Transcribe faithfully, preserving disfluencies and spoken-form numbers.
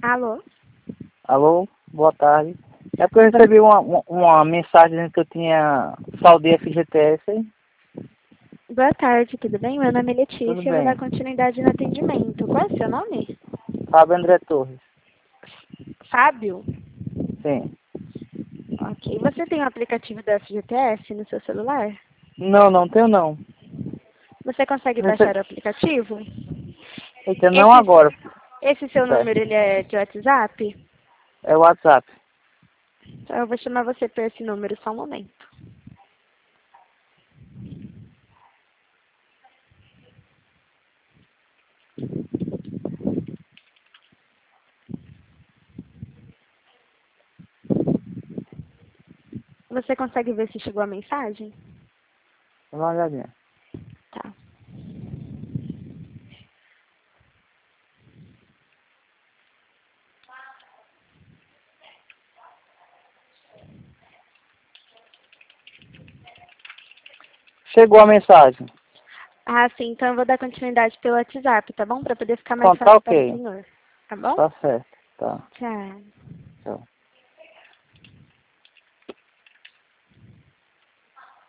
Alô? Alô, boa tarde. É porque eu recebi uma, uma, uma mensagem dizendo que eu tinha saldo de F G T S, hein? Boa tarde, tudo bem? Meu nome é Tudo Letícia, eu vou dar bem. continuidade no atendimento. Qual é o seu nome? Fábio André Torres. Fábio? Sim. Ok. Você tem o aplicativo da F G T S no seu celular? Não, não tenho não. Você consegue Rece... baixar o aplicativo? Eita, não Esse, agora. esse seu Certo. número, ele é de WhatsApp? É o WhatsApp. Então eu vou chamar você por esse número só um momento. Você consegue ver se chegou a mensagem? Dá uma olhadinha. Tá. Chegou a mensagem. Ah, sim. Então eu vou dar continuidade pelo WhatsApp, tá bom? Para poder ficar mais Pronto, tá fácil para o ok. senhor. Tá bom? Tá certo. Tá. Tchau.